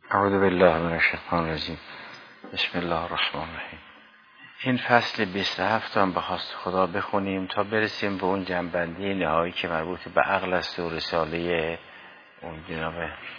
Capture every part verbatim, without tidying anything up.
اعوذ بالله من الشیطان الرجیم. بسم الله الرحمن الرحیم. این فصل بیست و هفت هم به خواست خدا بخونیم تا برسیم به اون جنبندی نهایی که مربوط به عقل است و رساله اون جناب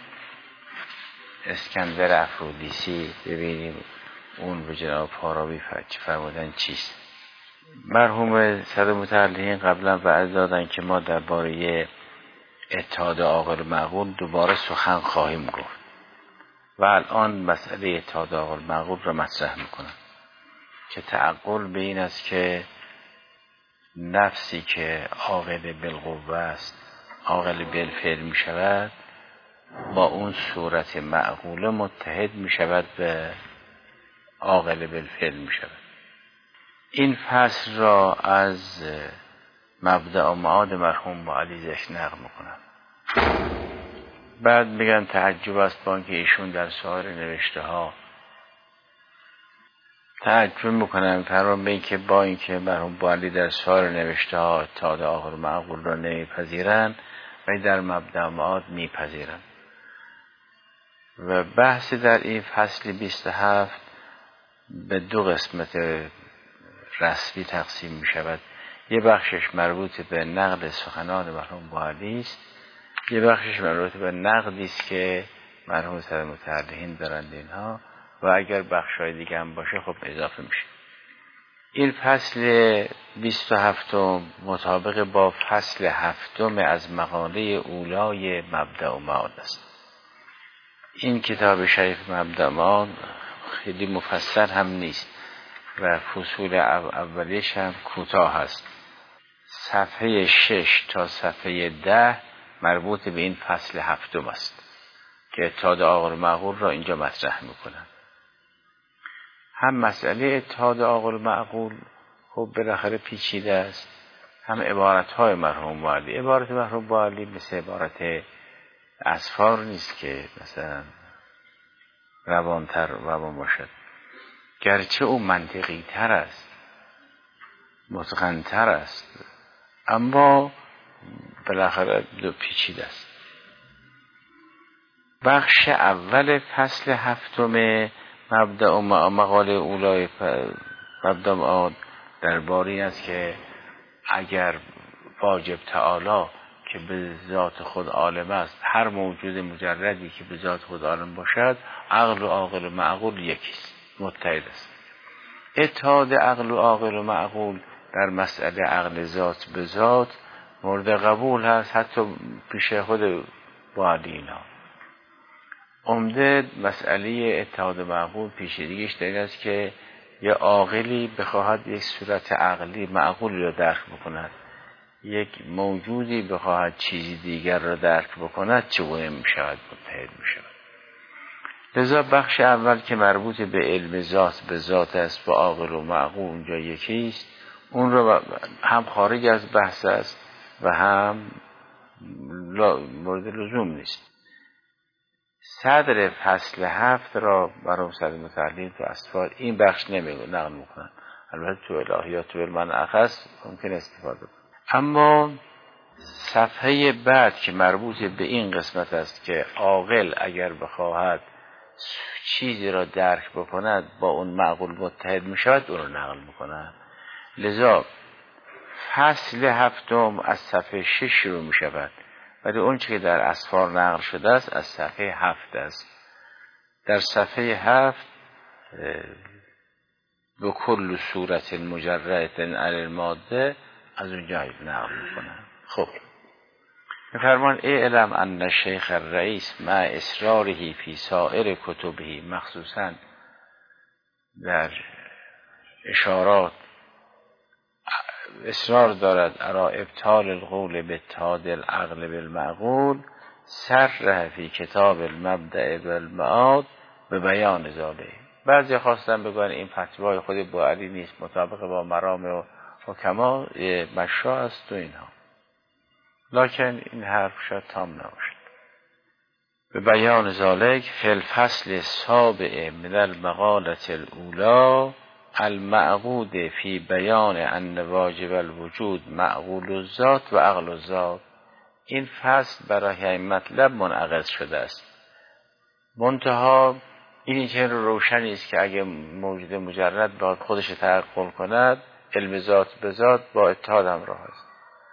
اسکندر افرودیسی. ببینیم اون به جناب فارابی فرمودن چیست. مرحوم صدر متعلقین قبلا وعده دادن که ما درباره اتحاد عاقل و معقول دوباره سخن خواهیم گفت و الان مسئله اتحاد عاقل و معقول را مطرح میکنم که تعقل به این است که نفسی که عاقل بالقوه است عاقل بالفعل می شود با اون صورت معقوله متحد می شود به عاقل بالفعل می شود. این فصل را از مبدأ و معاد مرحوم با علی زش نقل میکنم. بعد میگن تعجب است با اینکه ایشون در سایر نوشته ها تعجب میکنم فرمان به این که با اینکه مرحوم با علی در سایر نوشته ها اتحاد عاقل و معقول را نمیپذیرند ولی در مبدأ و معاد میپذیرند. و بحث در این فصل بیست و هفت به دو قسمت رسمی تقسیم می شود. یه بخشش مربوط به نقد سخنان مرحوم با علی است، یه بخشش مربوط به نقدی است که مرحوم صدر متعلقین دارند اینها و اگر بخشای دیگه هم باشه خب اضافه میشه. این فصل بیست و هفت مطابق با فصل هفتم از مقاله اولای مبدأ و معاد است. این کتاب شریف مبدأ و معاد خیلی مفصل هم نیست و فصول اولیش هم کوتاه هست. صفحه شش تا صفحه ده مربوط به این فصل هفتم است که اتحاد عاقل و معقول را اینجا مطرح میکنم. هم مسئله اتحاد عاقل و معقول خب بالاخره پیچیده است، هم عبارت های مرحوم با علی. عبارت مرحوم با علی مثل عبارت اصفار نیست که مثلا روانتر روان باشد، گرچه او منطقی تر است متقن تر است اما بالاخره دو پیچیده است. بخش اول فصل هفتم مبدأ و مقاله اولای مبدأ و معاد درباره این است که اگر واجب تعالی که به ذات خود عالم است، هر موجود مجردی که به ذات خود عالم باشد، عقل و عاقل و معقول یکیست، متحد است. اتحاد عقل و عاقل و معقول در مسئله عقل ذات به ذات مورد قبول هست حتی پیش خود با اینا. عمده مسئله اتحاد معقول پیچیدگیش در این است که یه عاقلی بخواهد یک صورت عقلی معقول را درک بکند، یک موجودی بخواهد چیزی دیگر را درک بکند، چگونه می شود متحد می شود. لذا بخش اول که مربوط به علم ذات به ذات است و عاقل و معقول اونجا یکیست، اون رو هم خارج از بحث است و هم مورد لزوم نیست. صدر فصل هفت را برای صدر متعلقین تو اصفار این بخش نمیگو نقل میکنن، البته تو الهیات تو علم اخص ممکن استفاده کنه. اما صفحه بعد که مربوط به این قسمت است که عاقل اگر بخواهد چیزی را درک بکند با اون معقول متحد می شود، اون را نقل میکنن. لذا فصل هفتم از صفحه شش شروع می شود ولی اون چی که در اصفار نقل شده است از صفحه هفت است. در صفحه هفت به کل صورت مجرد علی الماده از اونجا نقل میکنن. خب میفرمان اعلم ان شیخ الرئیس مع اصراره فی سائر کتبه، مخصوصا در اشارات اصرار دارد ارا ابطال القول به اتحاد العقل بالمعقول، صرح فی کتاب المبدأ بالمعاد به بیان ذاله. بعضی خواستن بگن این فتوای خود با علی نیست، مطابق با مرام و حکما مشروع است و اینها، لکن این حرف شاید تام نباشد. به بیان ذالک فی الفصل السابع من المقالة الاولی المعقود فی بیان ان واجب الوجود معقول الذات و عقل الذات. این فصل برای این مطلب منعقد شده است منتها اینی که روشنی است که اگه موجود مجرد باید خودش تعقل کند، علم ذات به ذات با اتحاد همراه است.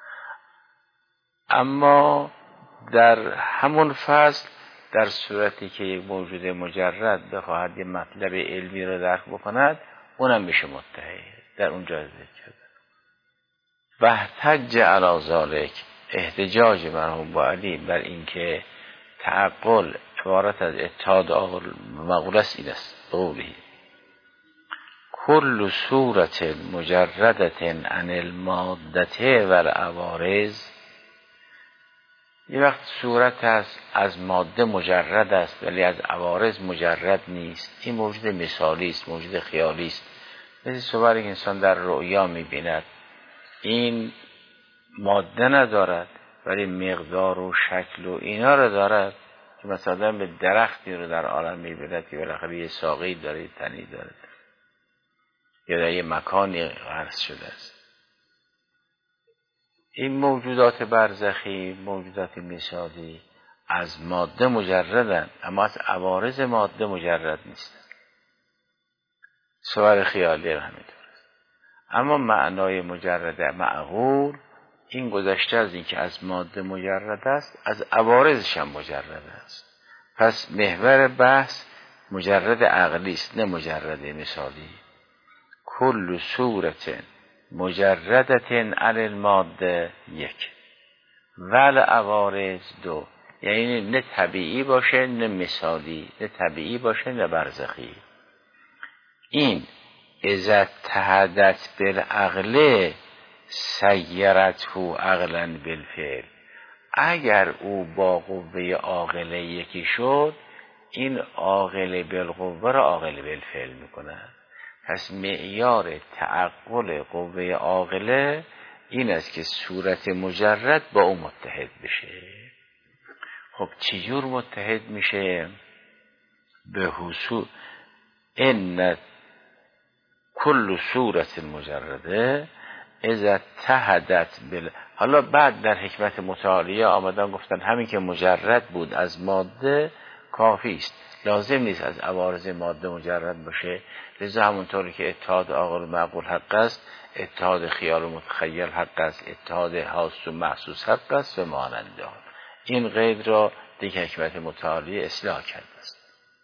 اما در همون فصل در صورتی که یک موجود مجرد بخواهد یه مطلب علمی رو درک بکند، اونم میشه متحد. در اونجا ذکر کرد و احتج علی ذلک، احتجاج مرحوم با علی بر اینکه تعقل عبارت از اتحاد عقل معقول است این است. قولی کل صورت مجردت عن المادة و العوارض، یه وقت صورت است از ماده مجرد است ولی از عوارض مجرد نیست، این موجود مثالی است، موجود خیالی است. مثل صوری که انسان در رؤیا می‌بیند، این ماده ندارد ولی مقدار و شکل و اینا رو دارد، که مثلا به درختی رو در عالم می‌بیند که بالاخره یه ساقی داره، تنی داره، یا در یه مکانی غرس شده است. این موجودات برزخی، موجودات مثالی از ماده مجردن اما از عوارض ماده مجرد نیستن. صور خیالی هم همینطور است. اما معنای مجرد معقول این گذشته از این که از ماده مجرد است، از عوارضش هم مجرد است. پس محور بحث مجرد عقلی است، نه مجرد مثالی. کل صورت مجردت عن الماده یک ول عوارض دو، یعنی نه طبیعی باشه نه مثالی، نه طبیعی باشه نه برزخی. این اذا اتحدت بالعقل سیرته عقلا بالفعل، اگر او با قوه عاقله یکی شد، این عاقل بالقوه را عاقل بالفعل میکنه. پس معیار تعقل قوه عاقله این است که صورت مجرد با او متحد بشه. خب چجور متحد میشه؟ به حصول ان کل صورت مجرده اذا اتحدت بال، حالا بعد در حکمت متعالیه آمدن گفتن همین که مجرد بود از ماده کافی است، لازم نیست از عوارض ماده مجرد باشه. لذا همونطوری که اتحاد عاقل و معقول حق است، اتحاد خیال و متخیل حق است، اتحاد حاس و محسوس حق است و مانند آن. این قید را دیگه حکمت متعالیه اصلاح کرده است.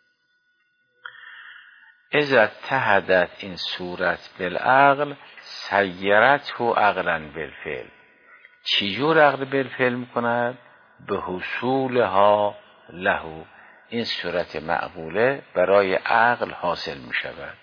اذا اتحدت این صورت بالعقل سیرته عقلا بالفعل، چجور عقل بالفعل میکند؟ به حصولها له، این صورت معقوله برای عقل حاصل می شود.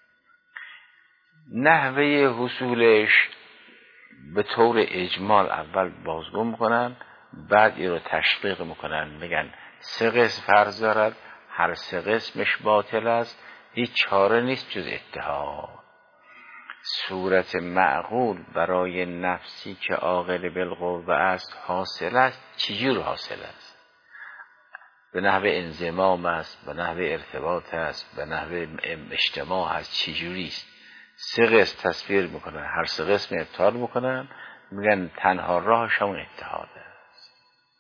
نحوه حصولش به طور اجمال اول بازگو میکنن، بعد این رو تشقیق میکنن، میگن سه قسم فرض دارد، هر سه قسمش باطل است، هیچ چاره نیست جز اتحاد. صورت معقول برای نفسی که عاقل بالقوه است حاصل است. چجور حاصل است؟ به نحو انضمام است، به نحو ارتباط است، به نحو اجتماع است. چجوری است؟ سه قسم تصویر میکنن، هر سه قسم ابطال میکنن، میگن تنها راهش همون اتحاد است.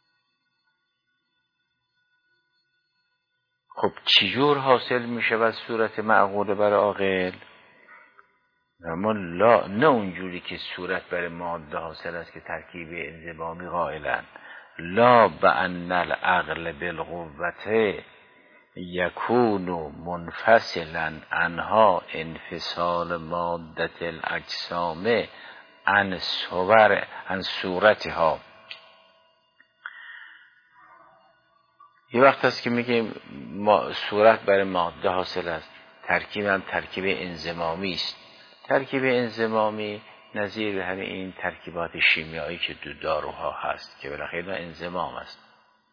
خب چجور حاصل میشه و صورت معقول برای عاقل؟ اما لا، نه اونجوری که صورت برای ماده حاصل است که ترکیب انضمامی قائلن. لا بأن العقل بالقوة یکون منفصلا عنها انفصال مادة الاجسام عن صور عن صورتها. یه وقت هست که میگیم ما صورت برای ماده حاصل است، ترکیب هم ترکیب انضمامی است. ترکیب انضمامی نظیر همین این ترکیبات شیمیایی که دو داروها هست که بالاخره انضمام است.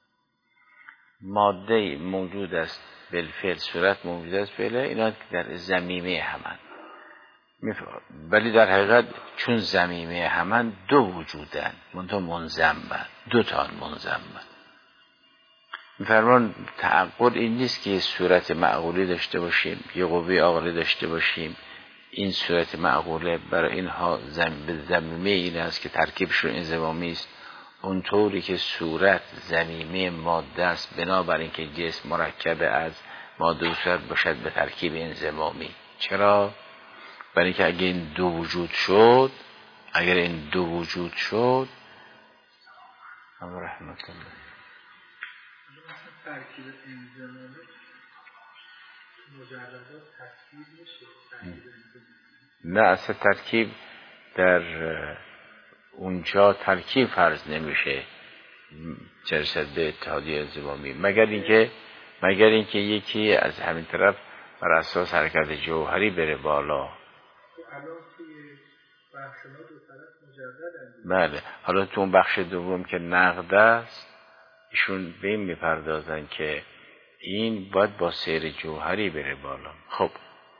ماده موجود است بالفعل، صورت موجود است فعله، اینا در ضمیمه همن، ولی در حقیقت چون ضمیمه همن دو وجودن، منتها منضمن، دو تا منضمن. میفرمان تعقل این نیست که صورت معقولی داشته باشیم، یه قوه عاقله داشته باشیم، این صورت معقوله برای اینها ضمیمه این است که ترکیبشون انضمامی است، اونطوری که صورت ضمیمه ماده است، بنابراین که جسم مرکب از ماده و صورت باشد به ترکیب انضمامی. چرا؟ برای که اگر این دو وجود شد اگر این دو وجود شد هم رحمت الله ترکیب انضمامی مجردات ترکیب میشه. نه، اصلا ترکیب در اونجا ترکیب فرض نمیشه چه رسد به اتحادی انضمامی، مگر اینکه مگر اینکه یکی از همین طرف بر اساس حرکت جوهری بره بالا. بله، حالا تو اون بخش دوم که نقد است ایشون به این میپردازن که این باید با سیر جوهری بره بالا. خب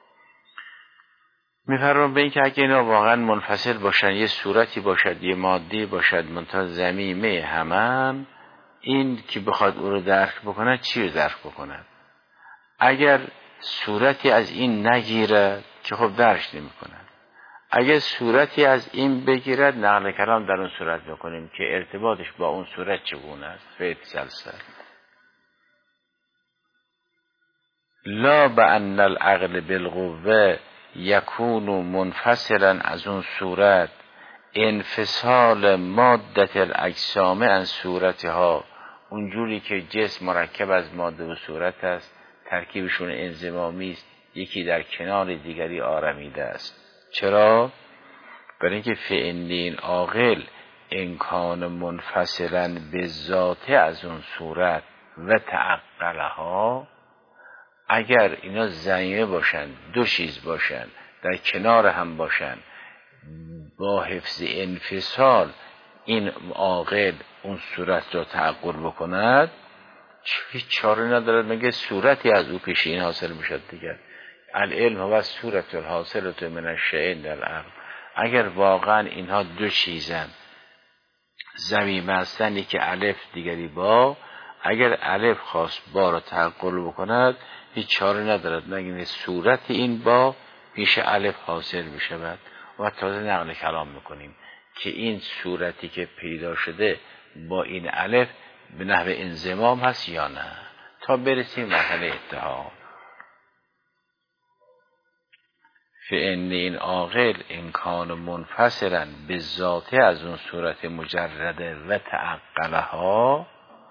میفرمان به این که اگه اینا واقعا منفصل باشن، یه صورتی باشد یه مادی باشد منتها ضمیمه همان، این که بخواد او رو درک بکنه چی رو درک بکنه؟ اگر صورتی از این نگیرد که خب درک نمی کنه، اگر صورتی از این بگیرد نقل کلام در اون صورت بکنیم که ارتباطش با اون صورت چگونه است. فیت سلسل لا بأن العقل بالقوه یکون منفصلا از اون صورت انفصال مادت الاجسام عن صورتها، اونجوری که جسم مرکب از ماده و صورت است، ترکیبشون انضمامی است، یکی در کنار دیگری آرمیده است. چرا؟ برای اینکه فإن این عاقل امکان منفصلا به ذات از اون صورت و تعقلها، اگر اینا ضمیمه باشن، دو چیز باشن، در کنار هم باشن، با حفظ انفصال این عاقل اون صورت را تعقل بکند، هیچ چاره ندارد مگه صورتی از او پیشین حاصل میشد دیگر. العلم هو صورت الحاصلت من الشیء در العقل. اگر واقعا اینها دو چیزن، ضمیمه هستن، یکی الف دیگری با، اگر الف خواست با را تعقل بکند هیچ چاره ندارد مگر صورت این با پیش الف حاصل بشود. و تازه نقل کلام میکنیم که این صورتی که پیدا شده با این الف به نحو انضمام هست یا نه، تا برسیم مرحله اتحاد. فإن این عاقل امکان منفصلا به ذاته از اون صورت مجرده و تعقلها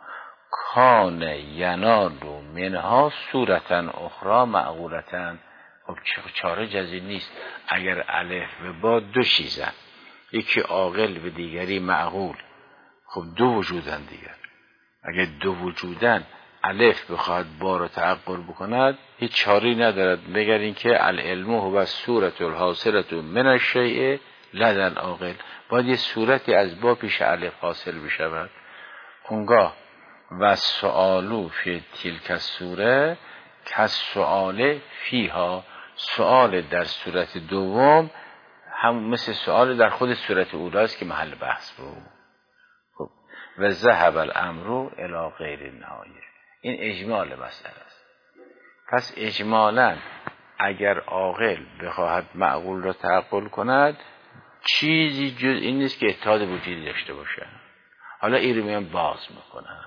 کان ینال منها صورتا اخرى معقولتا. خب چاره جزی نیست اگر الف و با دو چیزن، یکی عاقل و دیگری معقول، خب دو وجودن دیگر، اگر دو وجودن الف بخواهد با رو تعقل بکند هیچ چاری ندارد مگر اینکه العلم هو صورت الحاصلت من الشیء لدى العاقل، باید یه صورتی از با پیش الف حاصل بشود. اونگاه و سؤالو فی تلک الصوره که سؤال فیها، سؤال در صورت دوم هم مثل سؤال در خود صورت اولاست که محل بحث بود. خب و ذهب الامر الی غیر النهایه، این اجمال مسئله است. پس اجمالا اگر عاقل بخواهد معقول را تعقل کند چیزی جز این نیست که اتحاد وجودی داشته باشه. حالا این رو میان باز میکنن،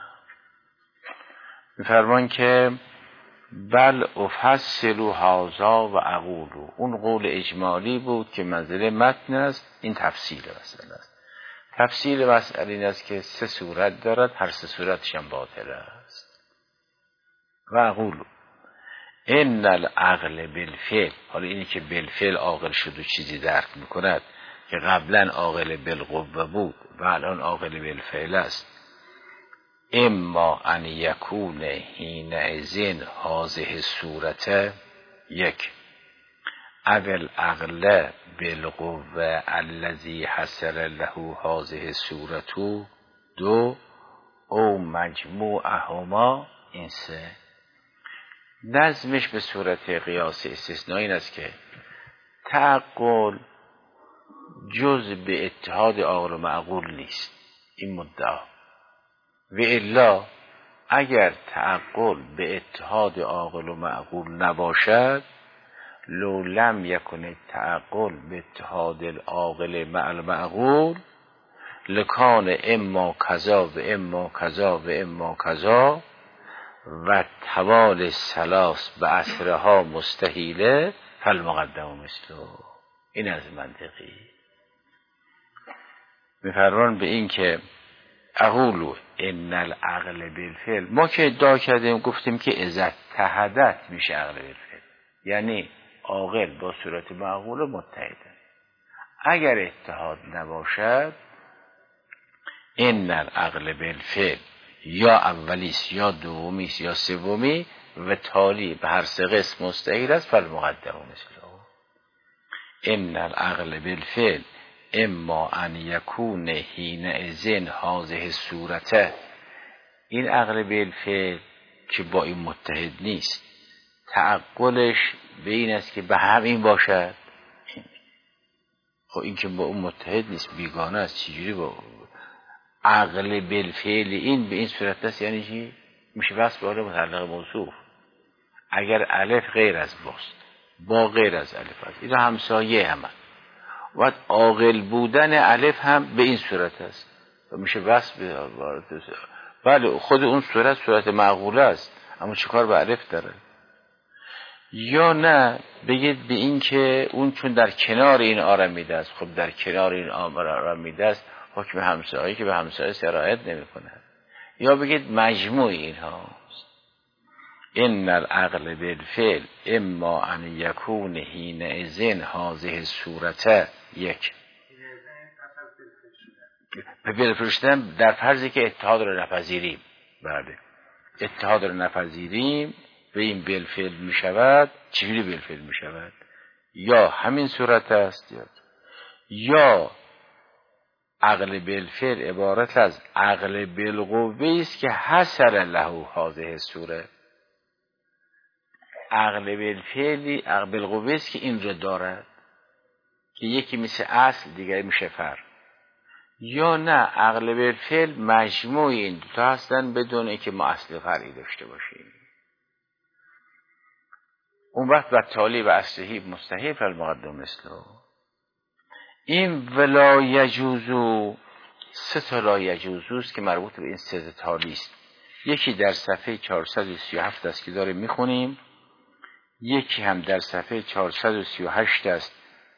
میفرمان که بل افصلوا هذا و اقولو، اون قول اجمالی بود که منزله متن است، این تفصیل مسئله است. تفصیل مسئله این است که سه صورت دارد، هر سه صورتش هم باطل است. و اقولو ان العقل بالفعل، حالا اینی که بالفعل عاقل شد و چیزی درک میکند که قبلا عاقل بالقوه بود و الان عاقل بالفعل است، اما ان یکون حینئذ هذه صورت یک اول عقل بالقوه الذی حصل له هذه صورت دو او مجموعهما این سه. نظمش به صورت قیاس استثنایی این است که تعقل جز به اتحاد عاقل و معقول نیست، این مدعا، و الا اگر تعقل به اتحاد عاقل و معقول نباشد، لو لم یکن تعقل به اتحاد العاقل مع المعقول لکان اما کذا و اما کذا و اما کذا و توال سلاس به اثرها مستحیله فالمقدم مثله. این از منطقی میفرمان به این که اقولو ان العقل بالفعل. ما که ادعا کردیم گفتیم که اذا اتحدت میشه عقل بالفعل، یعنی عاقل با صورت معقول متحده. اگر اتحاد نباشد ان العقل بالفعل یا اولیست یا دومیست یا سومی و تالی به هر سه قسم مستحیل است فالمقدم مثله. ان العقل بالفعل اما ان یکون حینئذ هذه صورته. این عقل بالفعل که با این متحد نیست، تعقلش به این است که به همین باشد. خب این که با اون متحد نیست، بیگانه است، چجوری با عقل بالفعل این به این صورت است؟ یعنی چی؟ میشه بس به حال متعلق موصوف. اگر الف غیر از باست، با غیر از الف است، اینا همسایه همه. و عاقل بودن الف هم به این صورت است و میشه بس به بله خود اون صورت صورت معقوله است، اما چیکار به الف داره؟ یا نه بگید به این که اون چون در کنار این آرمیده است، خب در کنار این آرمیده است حکم همسایه‌ای که به همسایه سرایت نمی‌کنه. یا بگید مجموع اینهاست. ان العقل بالفعل اما ان یکون حینئذ هذه صورته یک. به بالفعل در فرضی که اتحاد رو نپذیریم. بله اتحاد رو نپذیریم به این بالفعل می شود. چجوری بالفعل می شود؟ یا همین صورت است یا یا عقل بالفعل عبارت از عقل بالقوه است که حصل له هذه الصوره. عقل بالفعلی عقل بالقوه است که این رو دارد، که یکی مثل اصل دیگری میشه فرع. یا نه عقل بالفعل مجموع این دو تا هستن بدون اینکه ما اصل فرعی داشته باشیم. اون وقت بر تالی و اصلی مستحیل فالمقدم مثله. این ولا یجوزو سه تا لا یجوزوست که مربوط به این سه تالی است. یکی در صفحه چهارصد و سی و هفت است که داره میخونیم، یکی هم در صفحه چهارصد و سی و هشت است،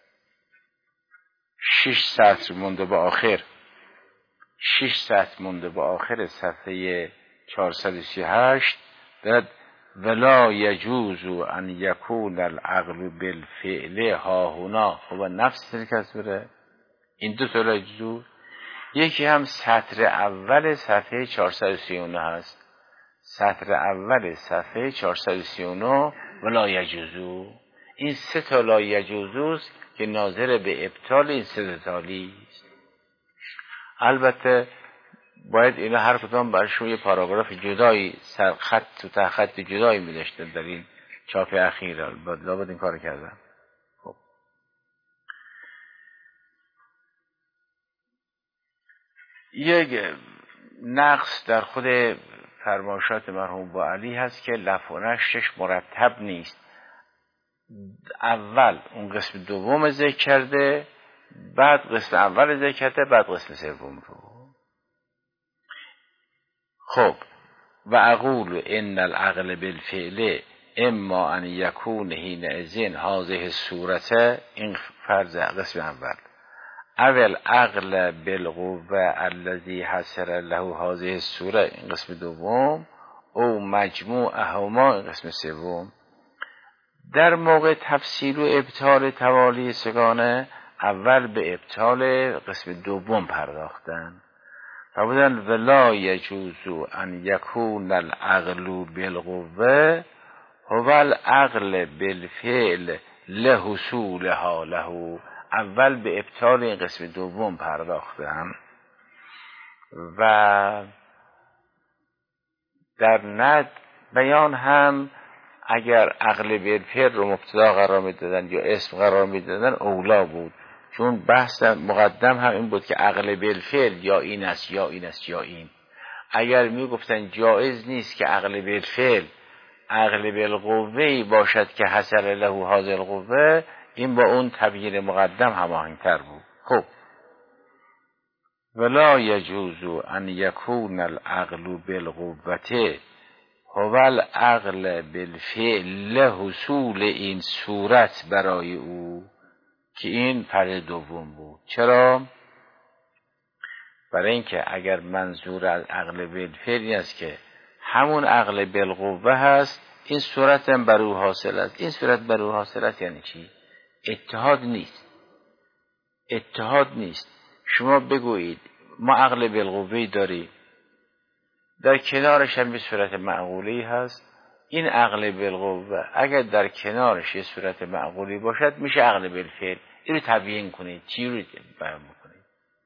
شش سطر مونده به آخر، شش سطر مونده به آخر صفحه چهارصد و سی و هشت دارد ولا یجوز ان یکون العقل بالفعل ها هنا. خب نفس تلک این دو تا لا یجوز. یکی هم سطر اول صفحه چهارصد و سی و نه هست، سطر اول صفحه چهارصد و سی و نه ولا یجوزو. این سه تا لا یجوزوست که ناظر به ابطال این سه تالی است. البته باید اینا هر کدام برشون یه پاراگراف جدایی سر خط و تحت خط جدایی می داشتن در این چاپ اخیر. لابد این کار کردم. خب یک نقص در خود فرمایشات مرحوم با علی هست که لف و نشرش مرتب نیست. اول اون قسم دوم ذکر کرده، بعد قسم اول ذکر کرده، بعد قسم سوم رو. خب و اقول ان العقل بالفعل اما ان یکون حینئذ هذه صورته. این فرض قسم اول. اول عقل بالقوه الذی حصل له هذه الصوره. این قسم دوم. او مجموعهما. این قسم سوم. در موقع تفسیر و ابطال توالی سگانه اول به ابطال قسم دوم پرداختن و بودن ولا یجوز ان یکون العقل بالقوه هو العقل بالفعل لحصولها له. اول به ابطال این قسم دوم پرداختن و در ند بیان هم اگر عقل بالفعل رو مبتدا قرار میدادن یا اسم قرار میدادن اولا بود، چون بحث مقدم هم این بود که عقل بالفعل یا این است یا این است یا این. اگر میگفتن جایز نیست که عقل بالفعل عقل بالقوه باشد که حصل له هذه القوه، این با اون تبیین مقدم هماهنگتر بود. خب ولا یجوز ان یکون العقل بالقوة هو العقل بالفعل حصول این صورت برای او، که این فرض دوم بود. چرا؟ برای اینکه اگر منظور از عقل بالفعل است که همون عقل بالقوه هست، این صورت هم بر او حاصل است. این صورت بر او حاصل است یعنی چی؟ اتحاد نیست. اتحاد نیست. شما بگویید ما عقل بالقوه داریم، در کنارش هم یه صورت معقولی هست. این عقل بالقوه اگر در کنارش یه صورت معقولی باشد میشه عقل بالفعل. این رو تبیین کنید. چی رو بیان بکنید؟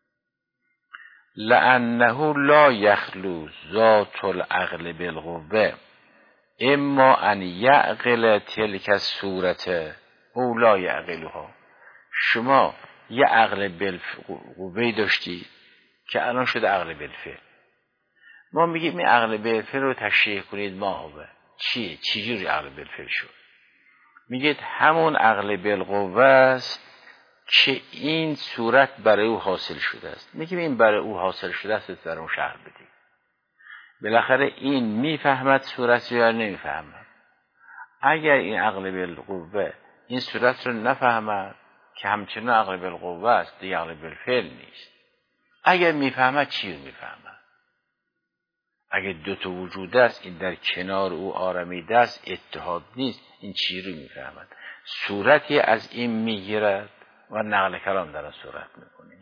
لأنه لا یخلو ذات العقل بالقوه اما ان یعقل تلک الصورت او لا یعقلها. شما یه عقل بالقوه داشتی که الان شده عقل بالفعل. ما میگیم این عقل بالفعل رو تشریح کنید. ما هوه چیه؟ چجوری عقل بالفعل شد؟ میگید همون عقل بالقوه است که این صورت برای او حاصل شده است. میگیم این برای او حاصل شده است، در اون شرح بدید. بالاخره این میفهمد صورت یا نمیفهمد. اگر این عقل بالقوه این صورت رو نفهمد که همچنان عقل بالقوه است، دیگه عقل بالفعل نیست. اگر میفهمد چی رو میفهمد؟ اگر دو تا وجود است، این در کنار او آرمیده است، اتحاد نیست، این چی رو میفهمد؟ صورتی از این میگیرد و نقل کلام در صورت میکنیم.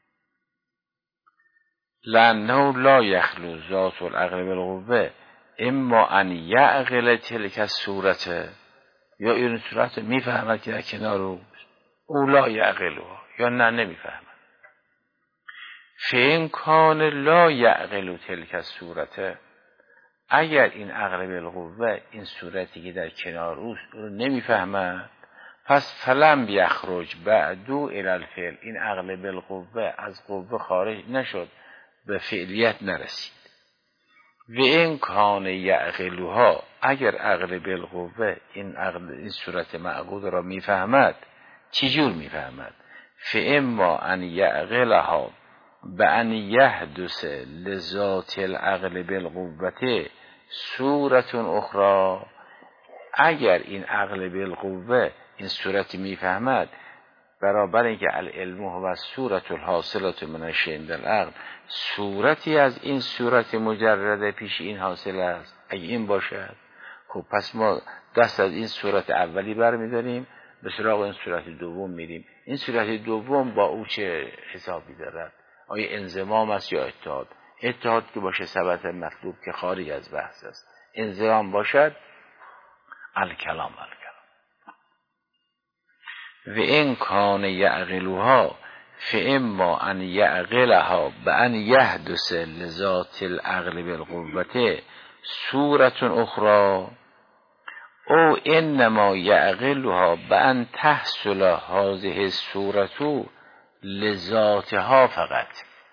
لأنه لا یخلو ذات العقل بالقوه اما ان یعقل تلک الصورت، یا این صورت میفهمد که در کنار او او لا یعقلها، یا نه نمیفهمد. فإن کان لا یعقل تلک الصورت، اگر این عقل بالقوه این صورتی که در کنار او رو نمیفهمد، پس فلم یخرج بعدو الی الفعل، این عقل بالقوه از قوه خارج نشد، به فعلیت نرسید. و این کان یعقلها، اگر عقل بالقوه این عقل این صورت معقول را میفهمد، چجور میفهمد؟ فاما ان یعقلها بان یحدث لذات العقل بالقوه صورت اخرى، اگر این عقل بالقوه این صورت میفهمد، برابر اینکه العلم هو صورت الحاصلات من الشیء عند العقل، صورتی از این صورت مجرد پیش این حاصل است، اگه این باشد، خب پس ما دست از این صورت اولی برمیداریم، به سراغ این صورت دوم میریم. این صورت دوم با او چه حسابی دارد؟ آیا انضمام است یا اتحاد؟ اتحاد که باشه ثبت مطلوب که خارج از بحث است. انضمام باشد الکلام الکلام. و این کان یعقلها فاما ان یعقلها بان یحدث لذات العقل بالقوه صورت اخرى او انما یعقلها بان تحصل هذه الصورت لذاتها فقط.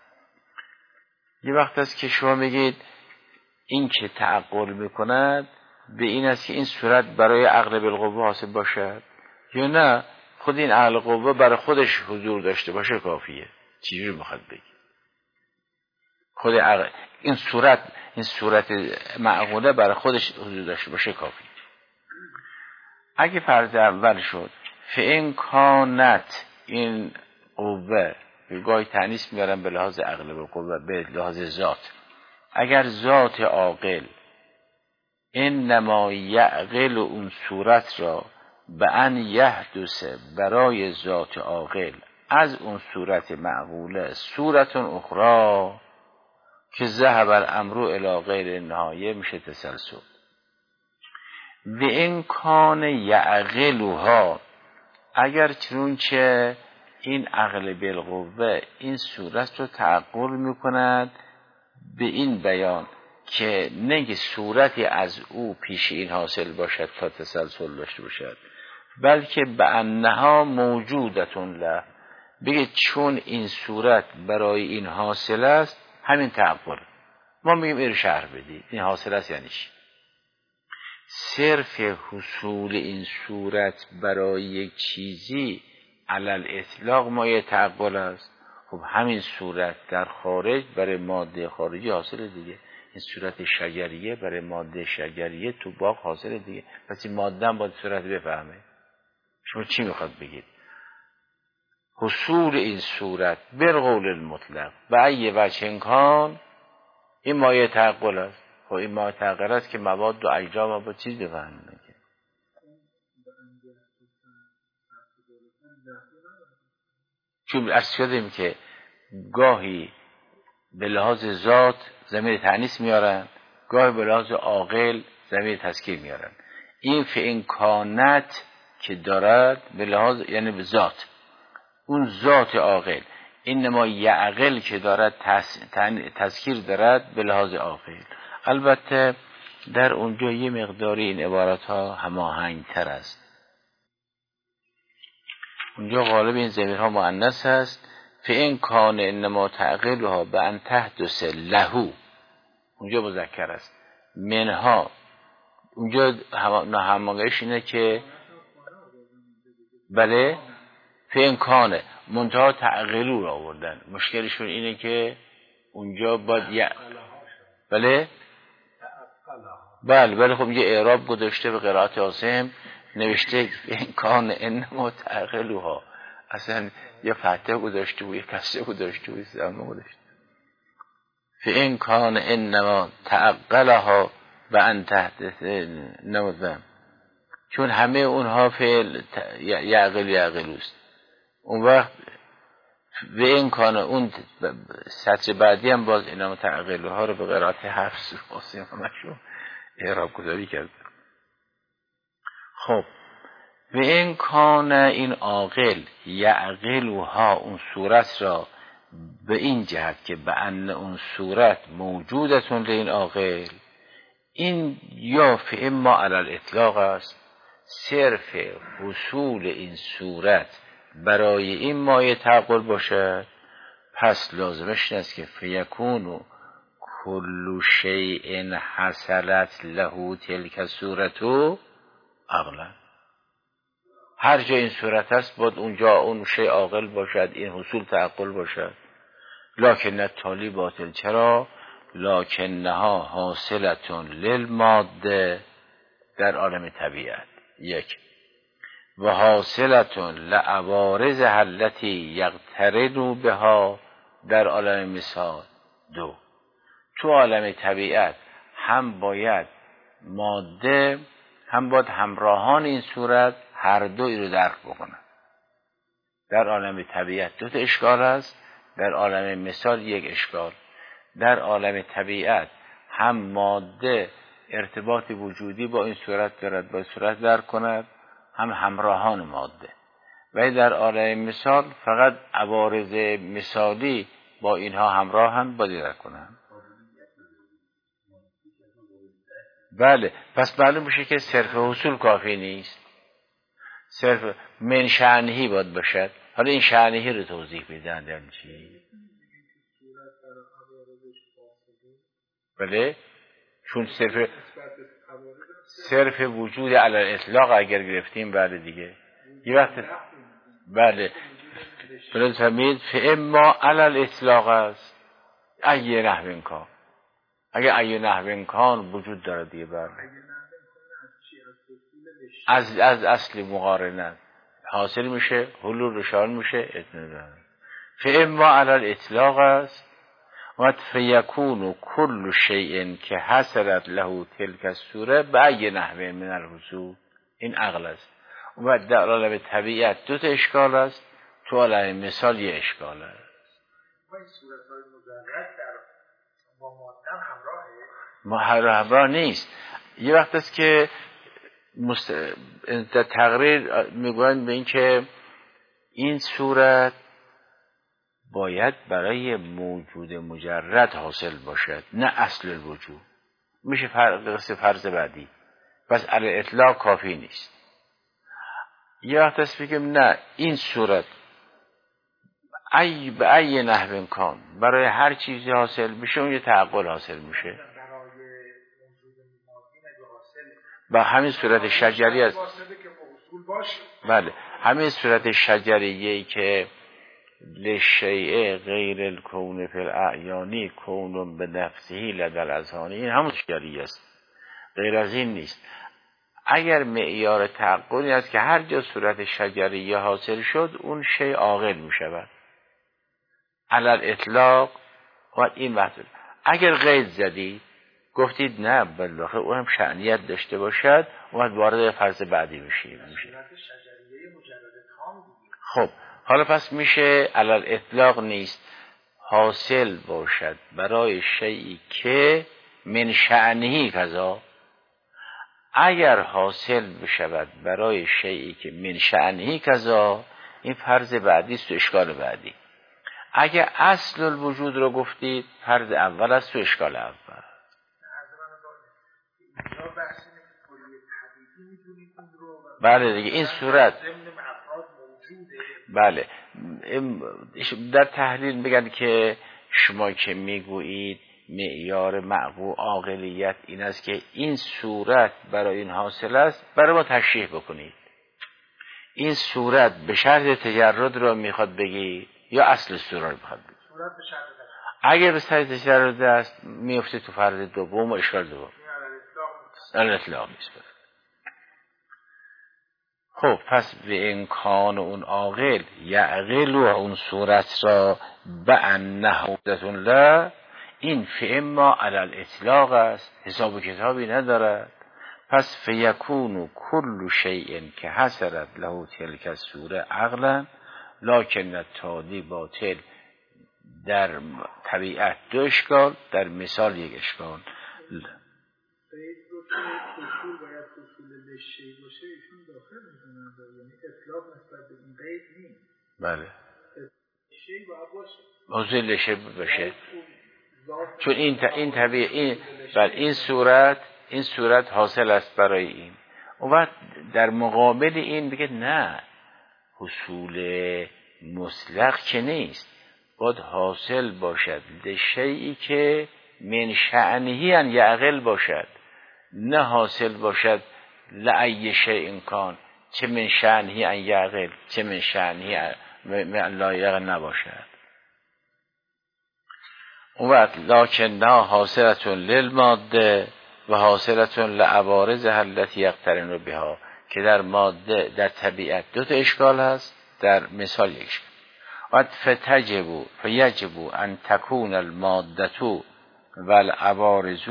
یه وقت است که شما میگید این که تعقل میکند به این است که این صورت برای عقل بالقوه حاصل باشد، یا نه خود این عقل قوه برای خودش حضور داشته باشه کافیه؟ چیزی میخواد بگی؟ خود عقل این صورت این صورت معقوله برای خودش حضور داشته باشه کافیه. اگه فرض اول شد فإن کانت این قوه، گاهی تانیث میارن به لحاظ عقل بالقوه به لحاظ ذات، اگر ذات عاقل انما یعقل اون صورت را به ان یحدث برای ذات عاقل از اون صورت معقوله صورت اخرى که ذهب الامر الی غیر نهایه، میشه تسلسل. و این کان یعقلها، اگر چنانچه این عقل بالقوه این صورت رو تعقل میکند به این بیان که نگه صورتی از او پیش این حاصل باشد تا تسلسل داشته باشد، بلکه به انها موجودتون له، بگه چون این صورت برای این حاصل است همین تعقل. ما میگیم این شرح بدید این حاصل است یعنی چی؟ صرف حصول این صورت برای یک چیزی علل اطلاق مایه تعقل است. خب همین صورت در خارج برای ماده خارجی حاصل دیگه. این صورت شجریه برای ماده شجریه تو باغ حاصل دیگه. پس این ماده هم باید صورت بفهمه. شما چی میخواد بگید؟ حصول این صورت بالقول المطلق به ای وجه امکان، این مایه تعقل است. خب این مایه تعقل است که مواد و اجرام با چیز بفهمه. چون عرض کردیم که گاهی به لحاظ ذات ضمیر تأنیث میارن، گاهی به لحاظ عاقل ضمیر تذکیر میارن. این فامکانت که دارد به لحاظ یعنی به ذات، اون ذات عاقل. اینما یعقل که دارد تذکیر دارد به لحاظ عاقل. البته در اونجا یه مقداری این عبارت ها هماهنگ تر است. اونجا غالب این ضمیرها مؤنث هست. فإن کان انما تعقلها به ان تحدث له، اونجا مذکر است. منها اونجا همانگاهش اینه که بله فإن کان منتها تعقلو را آوردن. مشکلشون اینه که اونجا باید ی... بله بله بله خب اینجا اعراب گذاشته به قرائت عاصم نوشته فإن کان انما تعقلها، اصلا یا فتحه گذاشته و یا کسره گذاشته و یا ضمه گذاشته. فإن کان انما تعقلها به ان تحدث نوزم، چون همه اونها فعل یعقل یعقلوست. اون وقت و این کان اون سطر بعدی هم باز اینا تعقلها رو به قرائت حفظ قاسم همشون اعراب گذاری کرد. خب و این کان این عاقل یعقلها اون صورت را به این جهت که به ان اون صورت موجودتون لین عاقل، این یا فاما علی الاطلاق است، صرف حصول این صورت برای این مایه تعقل باشد، پس لازمش این است که فیکونو کل شیء حصلت له تلک صورتو عقلا. هر جا این صورت هست باید اونجا اون شیء عاقل باشد، این حصول تعقل باشد. لکن التالی باطل. چرا؟ لکنها حاصلتون للماده در عالم طبیعت یک، و حاصلتون لعوارض التي یقترن بها در عالم مثال دو. تو عالم طبیعت هم باید ماده هم باید همراهان این صورت هر دوی رو درک بکنن. در عالم طبیعت دو تا اشکال است، در عالم مثال یک اشکال. در عالم طبیعت هم ماده ارتباط وجودی با این صورت دارد، با صورت درک کند، هم همراهان ماده. و در عالم مثال فقط عوارض مثالی با اینها همراه هم باید درک کنند. بله، پس معلوم میشه که صرف حصول کافی نیست، صرف من شأنهی باید باشد. حالا این شأنهی رو توضیح بدن در چی؟ بله، چون صرف صرف وجود علی الاطلاق اگر گرفتیم بله دیگه یه وقت بله بله فهمید فاما علی الاطلاق است ای نحو امکان، اگر ای نحو امکان وجود داره دیگه بله از از اصل مقارنت حاصل میشه، حلول روشان میشه اطمینان. فاما علی الاطلاق است و فیکون کل شیء که حصلت له تلک الصوره بأی نحو من الحصول، این عقل است. و در عالم طبیعت دو تا اشکال است، تو عالم مثال یه اشکال است. ما این صورت‌های مجرد در با ماده همراهه؟ ما همراه نیست. یه وقت است که مست... در تقریر میگویند به این که این صورت باید برای موجود مجرد حاصل باشد، نه اصل الوجود. میشه فرض فرض بعدی، پس علی اطلاق کافی نیست. یه وقت است بگیم نه این صورت ای به ای نحو امکان برای هر چیزی حاصل میشه، اون یه تعقل حاصل میشه. با همین صورت شجری است. بله، همین صورت شجریه‌ای که لشیء غیر الکون فی الاعیانی کون به نفسه لدى الاذهان، این همون شجریه است، غیر از این نیست. اگر معیار تعقلی است که هر جا صورت شجریه حاصل شد اون شیء عاقل می شود علی الاطلاق. و این محصول اگر قید زدید گفتید نه بالاخره او هم شأنیت داشته باشد و وارد فرض بعدی میشیم. خب حالا پس میشه علی الاطلاق نیست، حاصل باشد برای شیئی که من شأنه کذا. اگر حاصل بشود برای شیئی که من شأنه کذا، این فرض بعدی است و اشکال بعدی. اگر اصل الوجود رو گفتید فرض اول است و اشکال اول. بله دیگه این صورت بله در تحلیل بگن که شما که میگویید معیار معقول عاقلیت این است که این صورت برای این حاصل است، برای ما تشریح بکنید این صورت به شرط تجرد رو میخواد بگی یا اصل صورت رو میخواد بگی؟ صورت به شرط تجرد. اگر به شرط تجرد است میفته تو فرض دوم و اشکال دوم الاطلاق نیست. خب پس به امکان اون عاقل یعقل و اون صورت را به انه حدتون لا، این فاما علی الاطلاق است، حساب و کتابی ندارد. پس فیکون کل شیء که حصلت له تلک الصوره عقلا لکن التعدی باطل. در طبیعت دو اشکال، در مثال یک اشکال. اصول باید اصول لشی باشه، ایشون داخل میکنن، یعنی اطلاق نسبت به این قید نیست. بله لشی باید باشه، موضوع لشی باشه، چون این ت... این طبیعی این بله این صورت این صورت حاصل است برای این. اون وقت در مقابل این بگه نه حصول مطلق که نیست، باید حاصل باشد لشیئی که من شأنه ان یعقل باشد، نه حاصل باشد لأی شیء کان، چه من شأنه ان یعقل چه من شأنه ان لا یعقل نباشد. اون وقت لکنها حاصلتون للماده و حاصلتون لعوارضها التي یقترن بها، که در ماده در طبیعت دو تا اشکال هست، در مثال یک اشکال. و فتجب فیجب ان تکون الماده والعوارض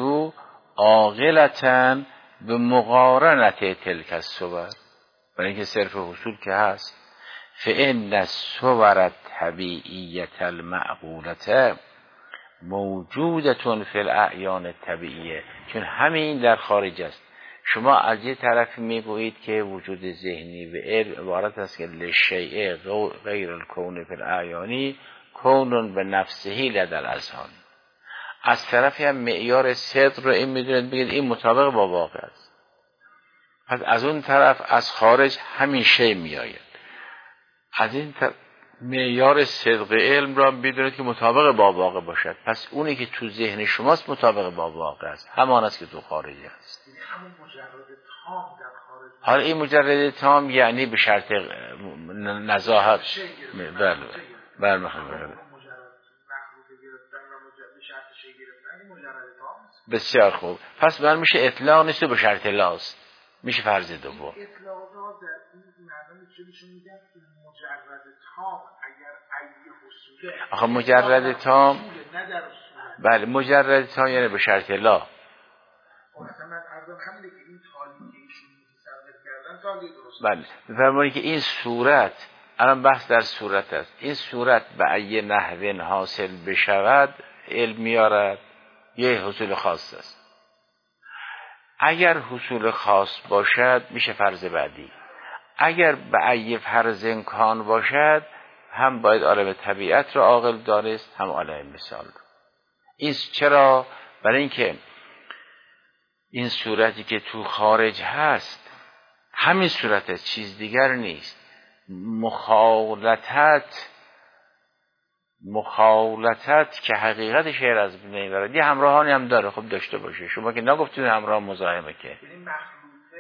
عاقلة به مقارنت تلک الصور، برای اینکه صرف حصول که هست. فإن الصور الطبیعیة المعقولة موجودة فی الاعیان الطبیعیه، چون همین در خارج است. شما از یه طرف میگویید که وجود ذهنی و علم عبارت است که لشیء غیر الکون فی الاعیانی کون به نفسه لدى الاذهان. از طرفی هم معیار صدق رو این میدونید بگید این مطابق با واقع است. پس از اون طرف از خارج همین شی میآید. از این طرف معیار صدق علم را میدونید که مطابق با واقع باشد. پس اونی که تو ذهن شماست مطابق با واقع است، همان است که تو خارجی است. یعنی همون مجرد تام در خارج. حالا این مجرد تام یعنی به شرط نزاهت. بله بله بله بسیار خوب. پس من میشه اطلاق نیست و به شرط لاست، میشه فرض دوم. اطلاق در این معنی چه میگن مجرد تام اگر ای حصوله. آخه مجرد تام بله مجرد تام یعنی به شرط لا. مثلا من عرضم همینه که این تالی که ایشون متصور کردن تالی درست. بله بفرمایید که این صورت الان بحث در صورت است. این صورت به ای نحو حاصل بشود علم میارد، یه حصول خاص است. اگر حصول خاص باشد میشه فرض بعدی. اگر به ای فرض امکان باشد هم باید عالم طبیعت را عاقل دانست هم عالم مثال رو. این چرا؟ برای اینکه این صورتی که تو خارج هست همین صورت است، چیز دیگر نیست. مخالطت مخالطت که حقیقت شعر از بین میبرد یه همراهانی هم داره. خب داشته باشه، شما که نگفتید همراه مزاحمه که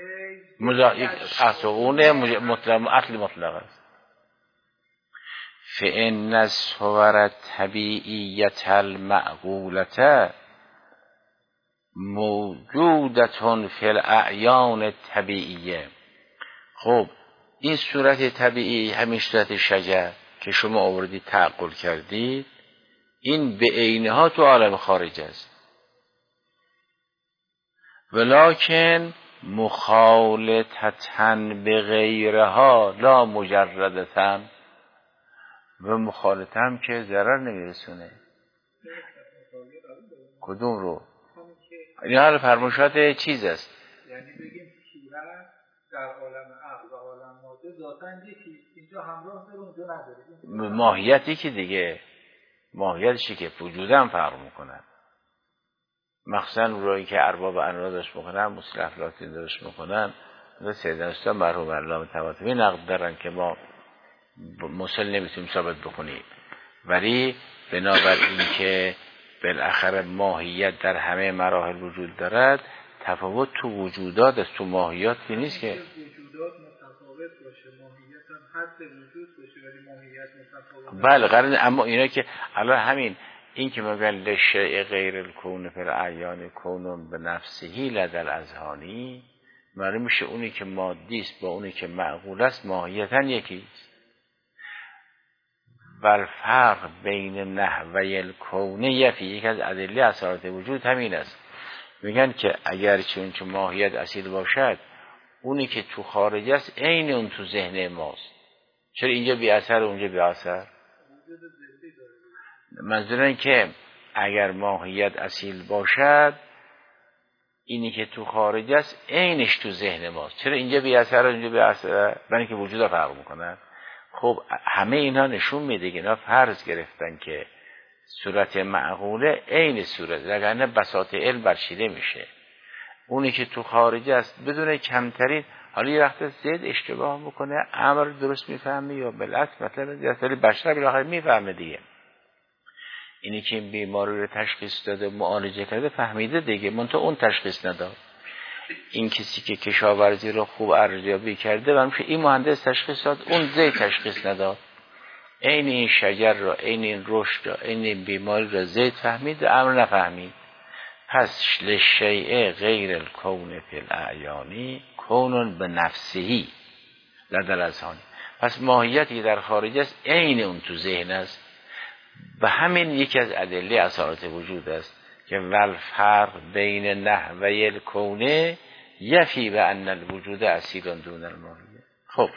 مزاحم اصلونه مطلق اصل مطلق است. فإن الصور الطبیعیة المعقولة موجودة فی الاعیان الطبیعیه. خب این صورت طبیعی، همین صورت شجر که شما آوردید تعقل کردید، این به عینها تو عالم خارج است، ولکن مخالطتن به غیرها لا مجردتن، و مخالطه که ضرر نمیرسونه. کدوم رو؟ این حال فرمایشات چیز است، یعنی بگیم صورت در عالم عقل و عالم ماده ذاتاً یکی، اینجا همراه داره اونجا نداره. ماهیتی که دیگه ماهیتشی که وجودم فرق میکنن، مخصوصا اونایی که ارباب انواع داشت میکنن، مسلم افلاطین داشت میکنن، و سید نوشتان مرحوم علامه طباطبایی نقد دارن که ما مسل نمیتونیم ثابت بکنیم، ولی بنابر این که بالاخره ماهیت در همه مراحل وجود دارد، تفاوت تو وجودات است، تو ماهیات که نیست که وجودات متفاوت باشه، ماهیت هم حد وجود باشه ولی ماهیت متفاوت. بله قراره، اما اینا که الان همین این که میگن لشیء غیر الکون فی الاعیان کون به نفسهی لدل اذهانی، معلوم میشه اونی که مادی است با اونی که معقول است ماهیتاً یکی است. و الفرق بین نحوه الکون یفی، یک از ادله اثرات وجود همین است. میگن که اگر چون چون ماهیت اصیل باشد، اونی که تو خارج است عین اون تو ذهن ماست. چرا اینجا بی اثر اونجا بی اثر؟ منظور این که اگر ماهیت اصیل باشد، اینی که تو خارج است عینش تو ذهن ماست. چرا اینجا بی اثر اونجا بی اثر؟ برای اینکه وجودا فرق میکنن. خب همه اینا نشون میده که اینا فرض گرفتن که صورت معقوله عین صورت، وگرنه بساط علم برچیده میشه. اونی که تو خارج است بدون کمترین، حالا یه وقت زید اشتباه میکنه، امر درست میفهمی یا بالعکس، مطلب اصلی بشر بالاخره میفهمه دیگه. اینی که این بیماری رو تشخیص داده، معالجه کرده، فهمیده دیگه، منتها اون تشخیص نداد. این کسی که کشاورزی رو خوب ارزیابی کرده و میشه این مهندس تشخیص داد، اون زید تشخیص نداد. این این شجر را، این این رشد را، این این بیماری را زید فهمید و امر نفهمید. پس لشیء غیر الکون فی الاعیانی کون به نفسهی لدل اذهانی. پس ماهیتی در خارج است عین اون تو ذهن است. و همین یکی از ادله اثرات وجود است که ول فرق بین نحوه الکون یفی و ان الوجود اصیل دون الماهیه. خب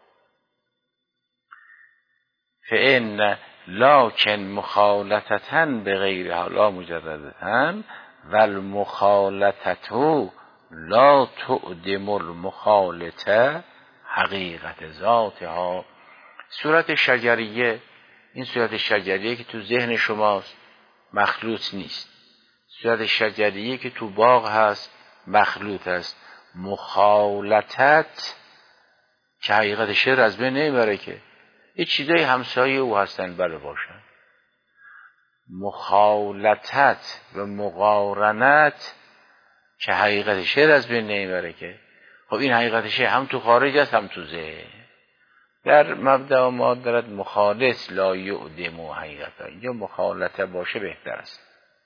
فإن لکن مخالطتن به غیرها لا مجردتن و المخالطتو لا تعدم المخالطه حقیقت ذاتها. صورت شجریه، این صورت شجریه که تو ذهن شماست مخلوط نیست. صورت شجریه که تو باغ هست مخلوط است. مخالطت که حقیقت شعر از بین نمیبره که یه چیزای همسایه او هستن بله باشن. مخالطت و مقارنت که حقیقت شعر از بین نمیبره که خب این حقیقت شعر هم تو خارج است هم تو ذهن. در مبدأ ما دارد مخالط لا یعدم حقیقتا، اینجا مخالطه باشه بهتر است.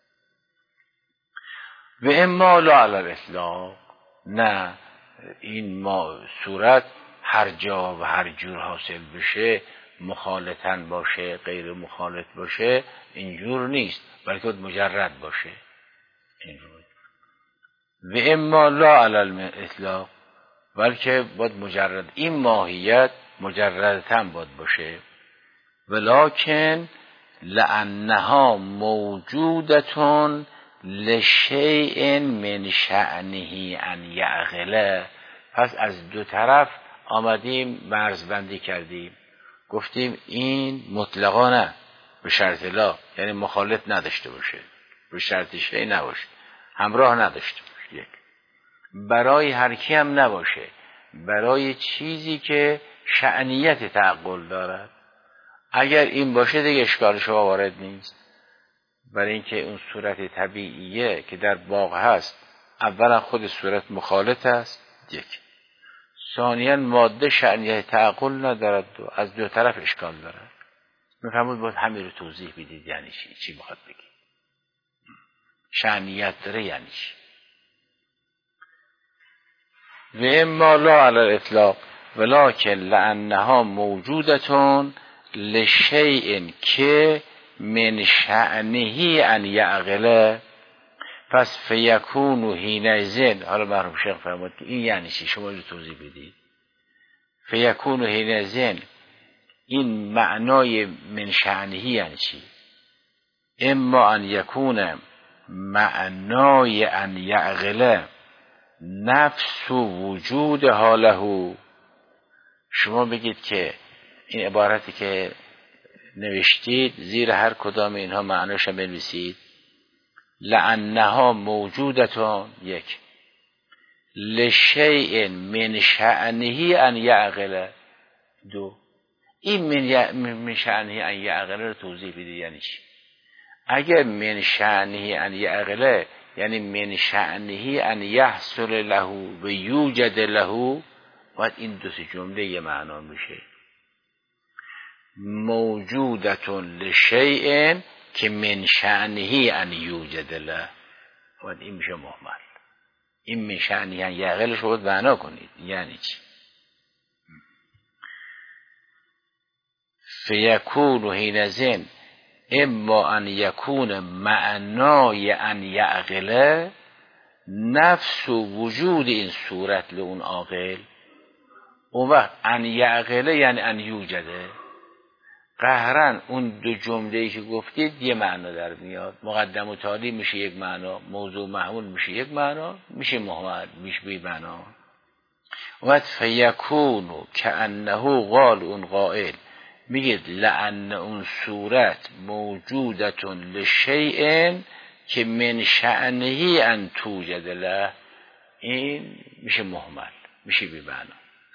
و اما لا علی الاطلاق، نه این ما صورت هر جا و هر جور حاصل بشه، مخالطن باشه غیر مخالط باشه، اینجور نیست، بلکه مجرد باشه اینجور. و اما لا علی الاطلاق، بلکه باید مجرد، این ماهیت مجردتن باید باشه. ولکن لانها موجودتون لشیء من شأنه ان یعقله. پس از دو طرف آمدیم مرزبندی کردیم، گفتیم این مطلقا نه، به شرط لا، یعنی مخالط نداشته باشه، به شرط شیء نباشه، همراه نداشته باشه، یک برای هر کی هم نباشه، برای چیزی که شأنیت تعقل دارد. اگر این باشه دیگه اشکال شما وارد نیست، برای اینکه اون صورت طبیعیه که در باغ هست اولا خود صورت مخالط است، یک، ثانیاً ماده شأنیت تعقل ندارد و از دو طرف اشکال دارد. میفرمود باید همین رو توضیح بدید یعنی چی چی میخواد بگی شأنیت داره یعنی چی و اما لا علی الاطلاق ولکن لانها موجودتون لشیء که من شأنه ان یعقل پس فیکون حینئذ. حالا مرحوم شیخ فرمود که این یعنی چی شما رو توضیح بدید. فیکون حینئذ این معنای من شأنه یعنی چی؟ اما ان یکون معنای ان یعقل نفس وجود حاله. شما بگید که این عبارتی که نوشتید زیر هر کدام اینها معناش بنویسید. لانها موجودتون یک لشیء من شأنه ان یعقل دو. این من شأنه ان یعقل رو توضیح بدید یعنی چی؟ اگر من شأنه ان یعقل یعنی من شأنه ان یحصل له و یوجد له، باید این دو سه جمله یه معنا میشه. موجودتون لشیء که من شأنه ان یوجد له، باید این میشه مهمل. این من شأنه ان یعقلش رو باید معنا کنید یعنی چی؟ فیکون حینئذ اما ان یکون معنای ان یعقل نفس و وجود این صورت لون عاقل. اون وقت ان یعقل یعنی ان یوجده. قهرن اون دو جمله‌ای که گفتید یه معنا در میاد. مقدم و تالی میشه یک معنا، موضوع محمول میشه یک معنا، میشه مهمل میشه بی معنا. و فیکون کأنه قال اون قائل میگید لأن اون صورت موجودتون لشیء که من شأنه ان توجد له، این میشه مهمل میشه بی معنا.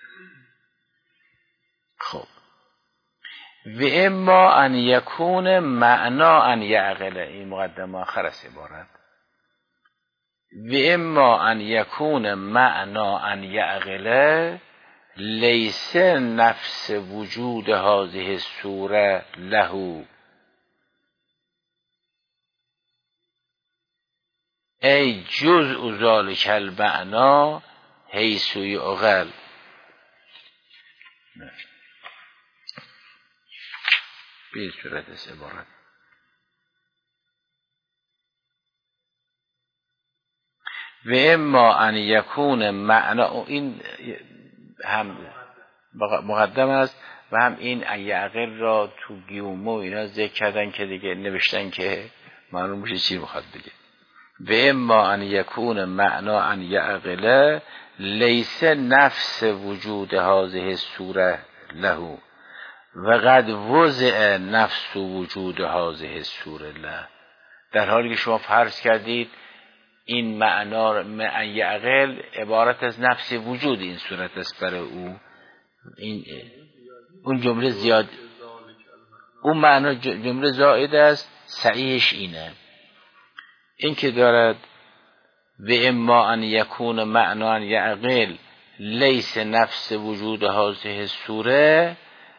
خب و اما ان یکون معنا ان یعقل، این مقدمه آخر است عبارت. و اما ان یکون معنا ان یعقل لیس نفس وجود هذه الصوره له ای جزء ذلک المعنا حیث یعقل. به صورت است عبارت. و اما ان یکون معنا، این هم مقدم است و هم این ان یعقل را تو گیومو اینا ذکر کردن که دیگه نوشتن که معلوم میشه چی میخواد بگه. و اما ان یکون معنا ان یعقل لیس نفس وجود هذه الصوره له و قد وضع نفس وجود هذه الصوره له. در حالی که شما فرض کردید این معنا ان یعقل عبارت از نفس وجود این صورت است برای او، این اون جمله زیاد، اون معنا جمله زائد است. صحیحش اینه این که دارد و اما ان یکون معنا ان یعقل لیس نفس وجود هذه الصوره،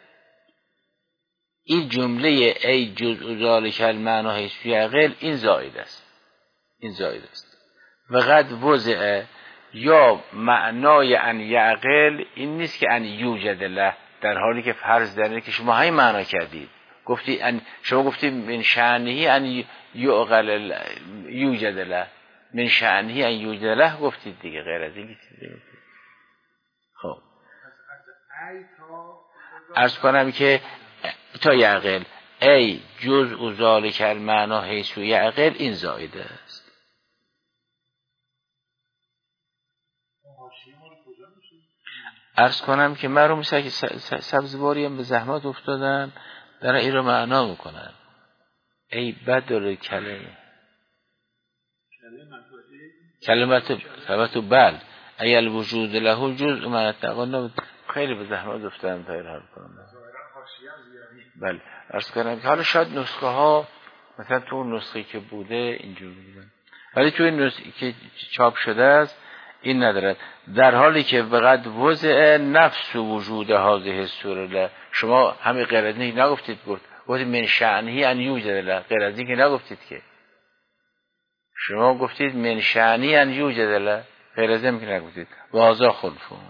این جمله ای جزء ذلک المعنا حیث یعقل این زائد است، این زائد است. و قد وضع یا معنای ان یعقل این نیست که ان یوجد له، در حالی که فرض داره که شما همین معنا کردید. گفتی ان شما گفتی من شأنه ان یعقل یوجد له، من شأنه ان یوجد له گفتید دیگه، غیر از این چیزی گفتید. خب عرض کنم که تا یعقل ای جزء ذلک المعنا حیث یعقل این زائده است. عرض کنم که من رو مثل که سبزواری هم به زحمت افتادن در این رو معنا میکنن. ای بدر کلمه کلمت ثبت بل ای الوجود له جزء من التقنا، خیلی به زحمت افتادن تا این حال کنم. بله عرض کنم که حالا شاید نسخه ها مثلا تو اون نسخه که بوده اینجور بودن، ولی تو این نسخه که چاپ شده است این ندارد. در حالی که وقد وضع نفس وجود هذه الصوره، شما همین غیر از این نگفتید، گفت گفتید من شأنه ان یوجد له، غیر از این که نگفتید که. شما گفتید من شأنه ان یوجد له، غیر از این که نگفتید. واضح خلفون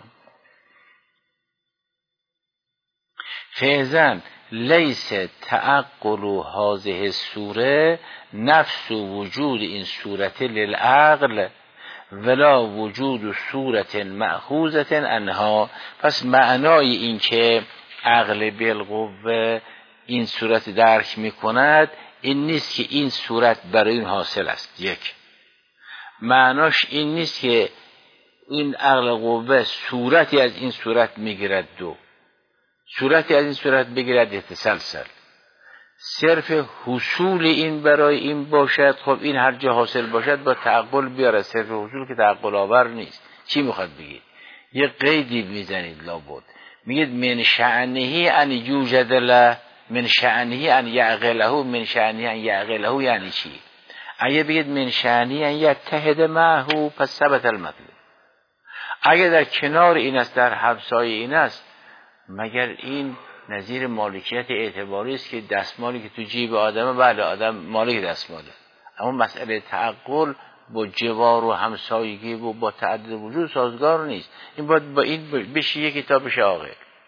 فیزن لیس تعقل هذه السوره نفس وجود این صورت للعقل ولا وجود صورت مأخوذة عنها. پس معنای این که عقل بالقوه این صورت درک میکند این نیست که این صورت برای این حاصل است. یک، معناش این نیست که این عقل قوه صورتی از این صورت میگیرد. دو، صورتی از این صورت بگیرد یتسلسل. صرف حصول این برای این باشد. خب این هر جا حاصل باشد با تعقل بیاره. صرف حصول که تعقل آور نیست. چی میخواد بگید؟ یه قیدی میزنید لابد. میگید من شأنه ان یوجد له، من شأنه ان یعقله، من شأنه ان یعقله یعنی چی؟ اگه بگید من شأنه ان یتحد معه پس ثبت المطلوب. اگه در کنار این است، در همسایه این است، مگر این نظیر مالکیت اعتباری است که دستمالی که تو جیب آدمه، بله آدم مالک دستماله، اما مسئله تعقل با جوار و همسایگی و با تعدد وجود سازگار نیست. این باید با این بشه یک کتاب بشه عاقل.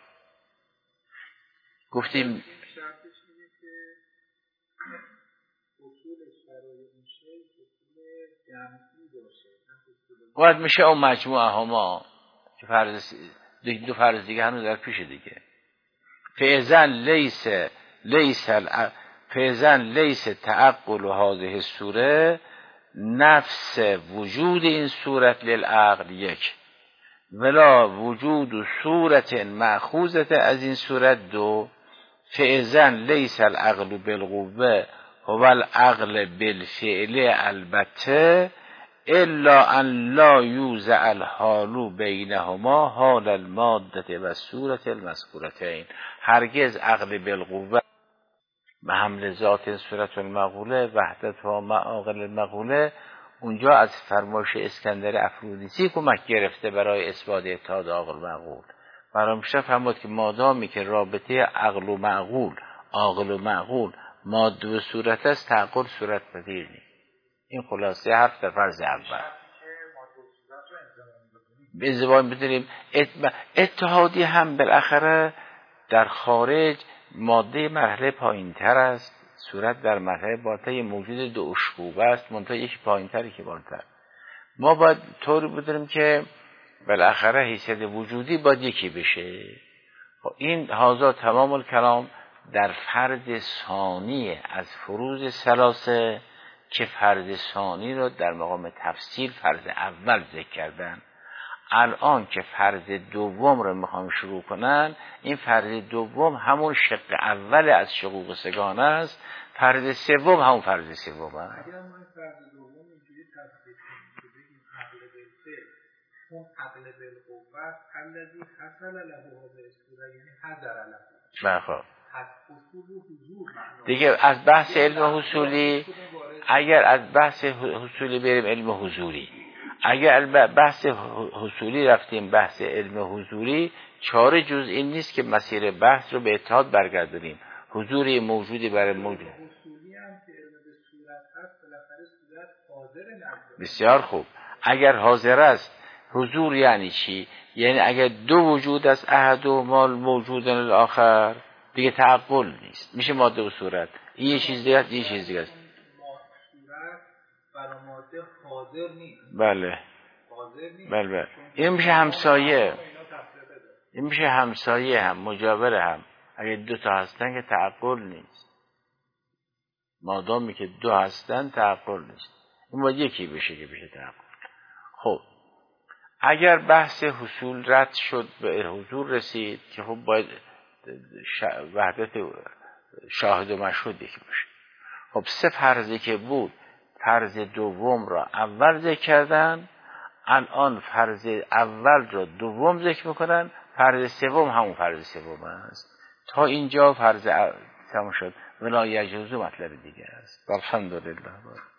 گفتیم باید میشه اون مجموعه هما که فرض دو فرض دیگه هنوز در پیش دیگه. فیزن لیس لیس فیزن لیس تعقل هذه السوره نفس وجود این صورت للعقل. یک، ولا وجود صورت مأخوذة از این صورت. دو، فیزن لیس العقل بالقوه هو العقل بالفعل البته الا ان لا یوزع الحال بینهما حال الماده و صورت المذکورتین. هرگز عقل بالقوه به حمل ذات صورت المقوله وحدت و معاقل المقوله اونجا از فرمایش اسکندر افرودیسی کمک گرفته برای اثبات اتحاد عقل و معقول. برای میشه فهمید که مادامی که رابطه عقل و معقول، عاقل و معقول ماده و صورت است، تعقل صورت پذیر نیست. این خلاصه حرف در فرض اول. به زبان بدونیم اتحادی هم بالاخره در خارج ماده مرحله پایین تر است، صورت در مرحله بالاتر موجود دو اشکوب است، منتها یکی پایین تری که بالاتر. ما باید طوری بدونیم که بالاخره حیثیت وجودی باید یکی بشه. این هازا تمام الکلام در فرض ثانی از فروض ثلاثه که فرض ثانی رو در مقام تفسیر فرض اول ذکر کردن. الان که فرض دوم رو میخوام شروع کنن، این فرض دوم همون شق اول از شقوق سگانه است، فرض سوم همون فرض سوم است. اگر ما این فرض دوم اینجوری تفسیر کنیم که بگیم عقل بالفعل اون عقل بالقوه الذی حصل له هذه الصوره یعنی حضر له. بخواه دیگه از بحث علم حصولی، اگر از بحث حصولی بریم علم حضوری، اگر بحث حصولی رفتیم بحث علم حضوری، چاره جز این نیست که مسیر بحث رو به اتحاد برگردونیم. حضوری موجودی برای موجود حصولی هم که علم به صورت هست، بالاخره صورت حاضر نبود. بسیار خوب. اگر حاضر است، حضور یعنی چی؟ یعنی اگر دو وجود است، احد و مال موجود الاخر، دیگه تعقل نیست، میشه ماده و صورت. این یه چیز دیگه است، این چیز دیگه است. صورت برای ماده حاضر نیست. بله حاضر نیست. بله بله. این میشه همسایه، این میشه همسایه هم، مجاور هم. اگه دو تا هستن که تعقل نیست. مادامی که دو هستن تعقل نیست. این باید یکی بشه که بشه تعقل. خب اگر بحث حصول رد شد به حضور رسید که خب باید وحدت شاهد و مشهود یکی باشه. خب سه فرضی که بود، فرض دوم را اول ذکر کردن، الان فرض اول را دوم ذکر میکنن، فرض سوم همون فرض سوم است. تا اینجا فرض تمام شد، ولا یجوز مطلب دیگه است. الحمدلله.